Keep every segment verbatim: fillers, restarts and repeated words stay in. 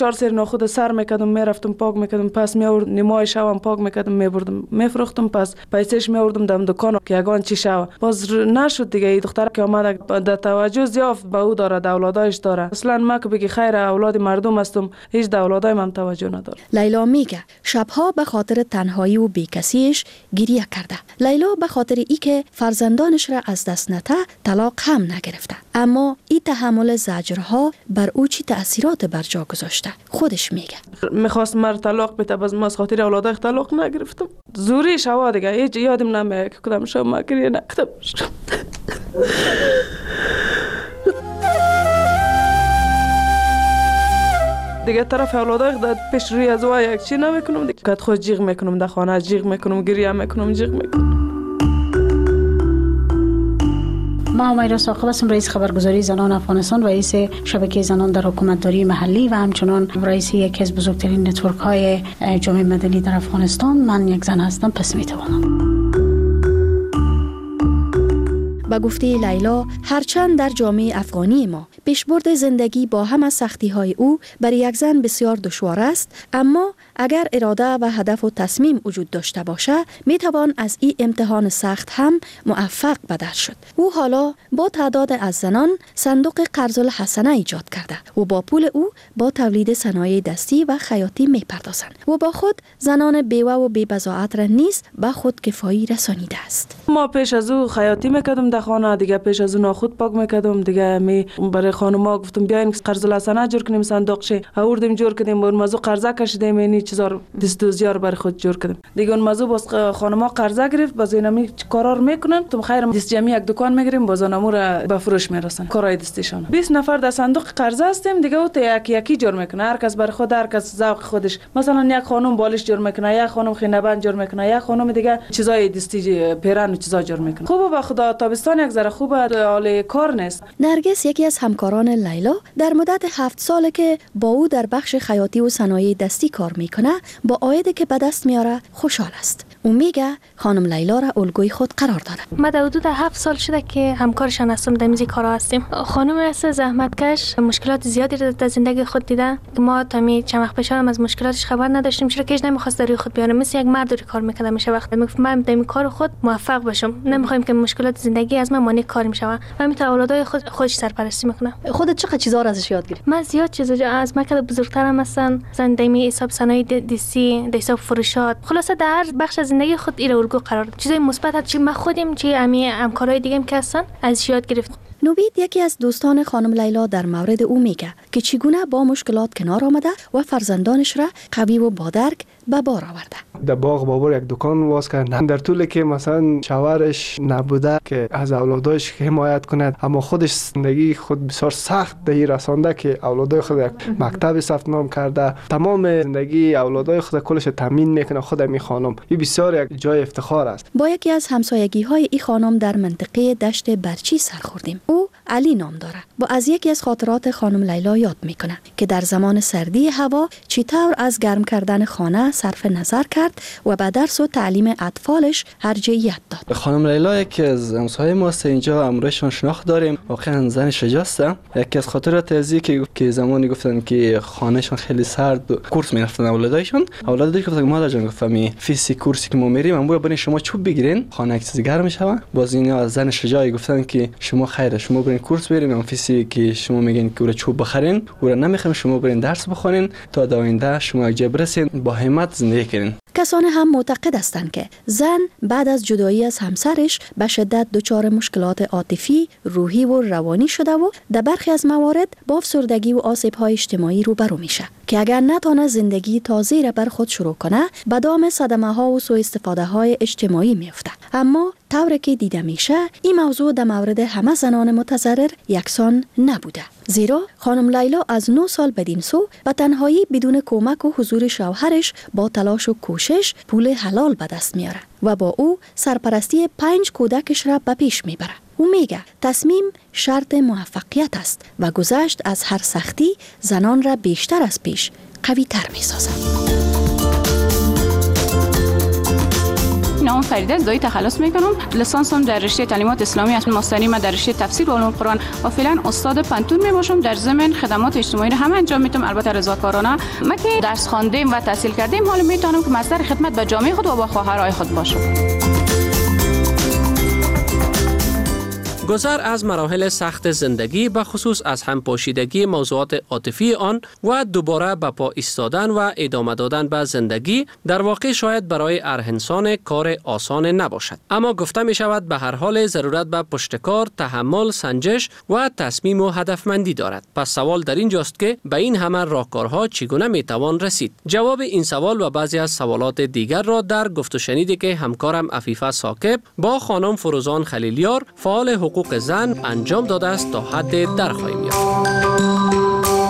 چهار سر ناخود سر میکردم میرفتم پاک میکردم، پس میآورد نیمای شبم پاک میکردم میبردم میفروختم، پس پیسش میآوردم دم دکان که یگان چی شو. باز نشد دیگه. این دختر که اومد در توجه زیاد به او داره، اولادایش داره. اصلا ما که بگی خیر اولاد مردم هستم، هیچ در اولادای من توجه نداره. لیلا میگه شبها به خاطر تنهایی و بیکسیش گریه کرده. لیلا به خاطر ای که فرزندانش را از دست نده طلاق هم نگرفته، اما این تحمل زجرها بر او چی تأثیرات بر جا گذاشته خودش میگه. میخواست مر طلاق بده، باز ما از خاطر اولادای طلاق نگرفتم. زوری شوا دیگه هیچ یادم نمیاد که کدام شب ما گریه نکردم. دیگه طرف اولادای خود پیش روی از او یک چی نمیکنم دیگه. کات خود جیغ میکنم در خانه، جیغ میکنم، گریه میکنم، جیغ میکنم. ما همیرا ثاقب هستم، رئیس خبرگزاری زنان افغانستان، رئیس شبکه زنان در حکومتداری محلی و همچنان رئیس یکی از بزرگترین نتورک های جامعه مدنی در افغانستان. من یک زن هستم، پس میتوانم. با گفته لیلا، هرچند در جامعه افغانی ما پیشبرد زندگی با همه سختی‌های او برای یک زن بسیار دشوار است، اما اگر اراده و هدف و تصمیم وجود داشته باشه میتوان از این امتحان سخت هم موفق بدل شد. او حالا با تعداد از زنان صندوق قرض الحسنه ایجاد کرده و با پول او با تولید صنایع دستی و خیاطی میپردازند و با خود زنان بیوه و بی‌بضاعت را نیز به خود کفایی رسانیده است. ما پیش از او خیاطی میکردم در خانه، دیگه پیش از او ناخود پاک میکردم، دیگه می برای خانوما گفتم بیاین قرض الحسنه جور کنیم، صندوق شه آوردیم جور کردیم، اون موضوع قرضه کشیدیم، اینی چیزا دستوزیار برای خود جور کردیم. دیگه اون موضوع باز خانوما قرضه گرفت، باز اینا می کارا رو میکنن، تو خیر دست جمعی یک دکان میگیریم، باز اونمو رو به فروش میرسن کارای دستشون. بیست نفر در صندوق قرضه هستیم دیگه، او یکی یکی جور میکنه، هر کس برای خود، هر کس ذوق خودش. مثلا یک خانم بالش جور میکنه، یک خانم خینه‌بند جور میکنه، یک خانم دیگه چیزای دستی پیرن و چیزا جور میکنه. خوبه به خدا تابستان یک ذره خوبه، حال کار نیست. نرگس یکی از همکاران لیلا در مدت هفت ساله که با او در بخش خیاطی و صنایع دستی کار میکنه، با عایدی که به دست میاره خوشحال است. او میگه خانم لیلا را الگوی خود قرار داره. ما در حدود هفت سال شده که همکارشان هستم، در میزی کارا هستیم. خانم است زحمتکش، مشکلات زیادی رو در زندگی خود دیده. ما تا می چند وقت پیش هم از مشکلاتش خبر نداشتیم، چرا که نمیخواست در روی خود بیاره، مثل یک مرد روی کار میکرد. میشه وقت میگفت من در کار خود موفق باشم، نمیخوایم که مشکلات زندگی از من مانع کار میشه. من میتونم اولادای خود خودش سرپرستی میکنم. خودت چقدر چیزا رو ازش یاد گرفتی؟ من زیاد چیزا از من که بزرگترم هستن، زندگی حساب صنایع دستی، حساب فروشات، خلاصه در هر بخش از زندگی خود ایره الگو قرار داد. چیزای مثبت چی ما خودیم چی امی همکارای دیگه هم که هستن از یاد گرفتیم. نوید یکی از دوستان خانم لیلا در مورد او میگه که چگونه با مشکلات کنار آمده و فرزندانش را قوی و بادرک به بار آورده. در باغ بابور یک دکان باز کرد. در طولی که مثلا شوهرش نبوده که از اولادش حمایت کند، اما خودش زندگی خود بسیار سخت دهی رسانده که اولادای خود یک مکتب ثبت نام کرده، تمام زندگی اولادای خود کلش تامین میکنه. خود می خانم این بسیار یک جای افتخار است. با یکی از همسایگی های این خانم در منطقه دشت برچی سر خوردیم. او علی نام داره. با از یکی از خاطرات خانم لیلا یاد میکنه که در زمان سردی هوا چطور از گرم کردن خانه صرف نظر کرد و به درس و تعلیم اطفالش ارجحیت داد. خانم لیلا یکی از همسایه ماست، اینجا امروزشون شناخت داریم. واقعا زن شجاعت. یکی از خاطرات ازی که که زمانی گفتن که خانهشون خیلی سرد، کورس میرفتن اولادایشون، اولادش گفتن مادر جان گفتم فیسی کورسی که ما میریم امروز برین شما چوب بگیرین، خانه یک چیز گرم میشه. باز اینا از زن شجاعی گفتن که شما خیره، شما برین کورس برین، اون فیسی که شما میگین که اون چوب بخرین، اون نمیخوایم، شما برین درس بخونین تا در آینده شما یک جا برسین، با همت زندگی کنین. کسانی هم معتقد هستند که زن بعد از جدایی از همسرش به شدت دچار مشکلات عاطفی، روحی و روانی شده و در برخی از موارد با افسردگی و آسیب‌های اجتماعی روبرو میشه که اگر نتونه زندگی تازه را بر خود شروع کنه، به دام صدمه‌ها و سوء استفاده‌های اجتماعی میفته. اما طوری که دیده میشه این موضوع در مورد همه زنان متضرر یکسان نبوده، زیرا خانم لیلا از نه سال بدین سو به تنهایی بدون کمک و حضور شوهرش با تلاش و کوشش پول حلال به دست میاره و با او سرپرستی پنج کودکش را به پیش میبره. او میگه تصمیم شرط موفقیت است و گذشت از هر سختی زنان را بیشتر از پیش قوی تر میسازد. نام فریده از دایی تخلص میکنم. لیسانسم در رشته تعلیمات اسلامی است. ماستری ما در رشته تفسیر و علوم قرآن و فعلا استاد پنتون می باشم. در ضمن خدمات اجتماعی رو هم انجام میدم، البته رضاکارانه. ما که درس خواندیم و تحصیل کردیم حالا میتونم که مصدر خدمت به جامعه خود و با خواهرای خود باشم. گذر از مراحل سخت زندگی به خصوص از همپاشیدگی موضوعات عاطفی آن و دوباره به پا ایستادن و ادامه دادن به زندگی در واقع شاید برای ارهنسان کار آسان نباشد، اما گفته می شود به هر حال ضرورت به پشتکار، تحمل، سنجش و تصمیم و هدفمندی دارد. پس سوال در اینجاست که به این همه راهکارها چگونه می توان رسید؟ جواب این سوال و بعضی از سوالات دیگر را در گفت و شنیدی که همکارم عفیفه ثاقب با خانم فروزان خلیلیار فعال حقوق زن انجام داده است تا حد در خواهیم یافت.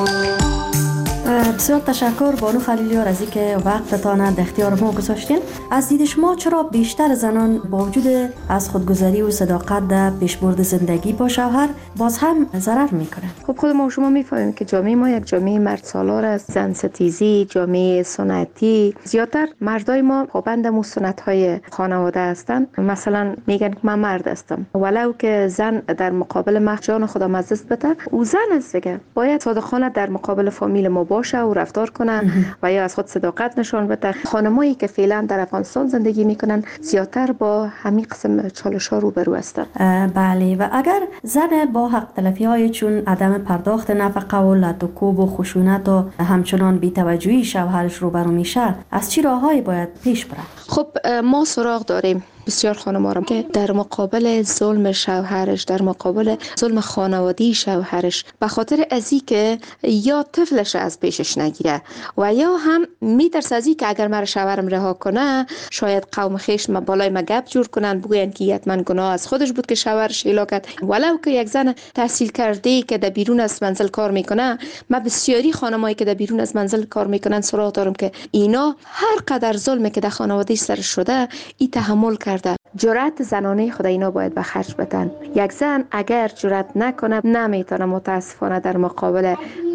بسیار تشکر بانو خلیلیار از اینکه وقتتان در اختیار ما گذاشتین. از دید شما چرا بیشتر زنان با وجود از خودگذری و صداقت در پیشبرد زندگی با شوهر باز هم ضرر میکنن؟ خب خود ما شما میفهمیم که جامعه ما یک جامعه مرد سالار است، زن ستیزی، جامعه سنتی. زیادتر مردای ما پابند سنت های خانواده هستند. مثلا میگن که من مرد هستم ولو که زن در مقابل مرد جان خودم عزیز بده، او زن است دیگه، باید صادقانه در مقابل فامیل ما باشه و رفتار کنن و یا از خود صداقت نشان بده. خانمایی که فعلا در افغانستان زندگی میکنن زیادتر با همین قسم چالش‌ها روبرو هستند. بله، و اگر زن با حق تلفی های چون عدم پرداخت نفقه و لطوکوب و خشونت و همچنان بی‌توجهی شوهرش روبرو میشه، از چی راههایی باید پیش بره؟ خب ما سراغ داریم بسیار خانم‌ها که در مقابل ظلم شوهرش، در مقابل ظلم خانوادی شوهرش به خاطر ازی که یا طفلش از پیشش نگیره و یا هم میترسه ازی که اگر مرا شوهرم رها کنه شاید قوم خیش ما بالای ما گپ جور کنن، بگوین که حتما گناه از خودش بود که شوهرش ایلا کرد. ولو که یک زن تحصیل کرده که در بیرون از منزل کار میکنه، ما بسیاری خانمایی که در بیرون از منزل کار میکنن سراغ دارم که اینا هر قدر ظلمی که در خانواده سر شده ای تحمل کرده. جرأت زنانه خود اینا باید به خرج بدن. یک زن اگر جرأت نکنه نمیتونه متاسفانه در مقابل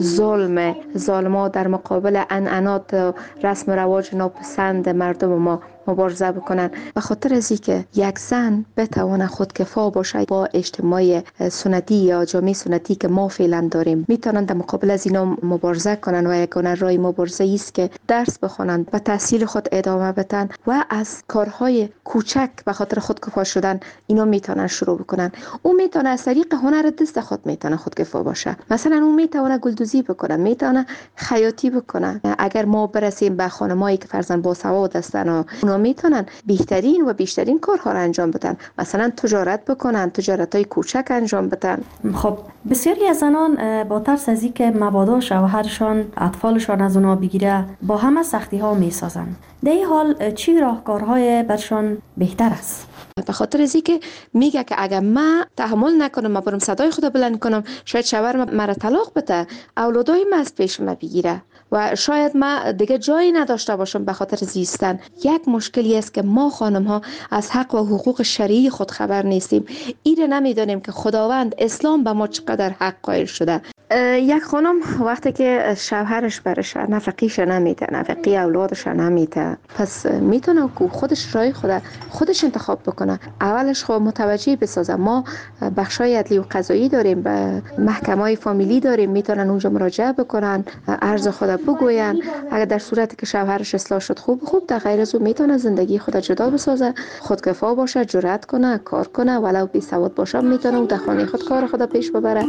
ظلم ظالما، در مقابل عنعنات و رسم و رواج ناپسند مردم ما مبارزه بکنن. به خاطر از اینکه یک زن بتونه خودکفا باشه با اجتماع سنتی یا جامعه سنتی که ما فعلا داریم، میتونن در مقابل از اینا مبارزه کنن و یگانه راه مبارزه است که درس بخونن، به تحصیل خود ادامه بدن و از کارهای کوچک به خاطر خودکفا شدن اینا میتونن شروع بکنن. او میتونه از طریق هنر دست خود میتونه خودکفا باشه. مثلا او میتونه گلدوزی بکنه، میتونه خیاطی بکنه. اگر ما برسیم به خانمایی که فرضاً با سواد هستن و اونا میتونن بیشترین و بیشترین کارها را انجام بدن، مثلا تجارت بکنن، تجارتای کوچک انجام بدن. خب بسیاری از زنان با ترس از اینکه مبادا شوهرشان اطفالشان از اونا بگیره با همه سختی ها میسازن. در این حال چی راهکارهای برشان بهتر است؟ به خاطر از اینکه میگه که اگر من تحمل نکنم، ما برم صدای خود بلند کنم، شاید شوهرم مرا طلاق بده، اولادای من از پیش من بگیره و شاید ما دیگه جایی نداشته باشم به خاطر زیستن. یک مشکلی است که ما خانم ها از حق و حقوق شرعی خود خبر نیستیم. ایره نمیدانیم که خداوند اسلام به ما چقدر حق قائل شده. یک خانم وقتی که شوهرش برش نفقیش نمیده، نفقی اولادش نمیده، پس میتونه که خودش رای خود خودش انتخاب بکنه. اولش خب متوجه بسازه. ما بخشای عدلی و قضایی داریم، به محکمه‌های فامیلی داریم، میتونن اونجا مراجعه بکنن، عرض خود بگوین. اگر در صورتی که شوهرش اصلاح شد خوب خوب، در غیر از اون میتونه زندگی خود جدا بسازه، خودکفا باشه، جرأت کنه، کار کنه، ولو بی سواد باشه میتونه اون در خانه خود کار خود پیش ببره.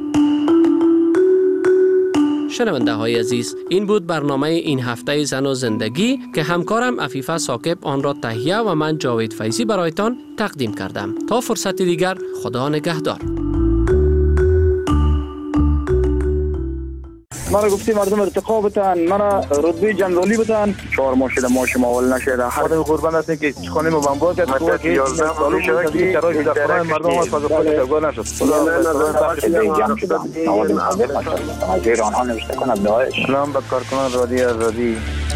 شنونده های عزیز، این بود برنامه این هفته زن و زندگی که همکارم عفیفه ثاقب آن را تهیه و من جاوید فیضی برایتان تقدیم کردم. تا فرصت دیگر، خدا نگهدار. مرا گفتی مردم ارتقا بتن، مرا رتبه جنرالی بتن، چهار ماه شده ماش ماول نشده. خدا قربان هستن که خانه ما بمبار کرد، تو که یازده سال شده که چرای در خانه مردم از فضا خود ترگاه نشد. خدا جمع شده اگر آنها نوشته کند داعش. سلام به کارکنان رادیو آزادی.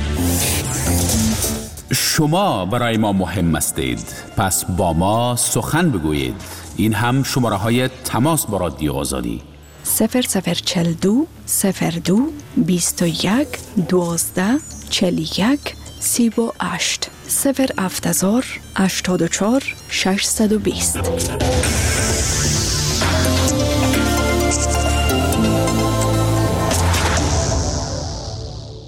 شما برای ما مهم هستید، پس با ما سخن بگویید. این هم شماره های تماس با رادیو آزادی: صفر صفر چل دو صفر دو بیست و یک دوازده چل یک سی و هشت صفر هفت هزار هشتاد و چهار ششصد و بیست.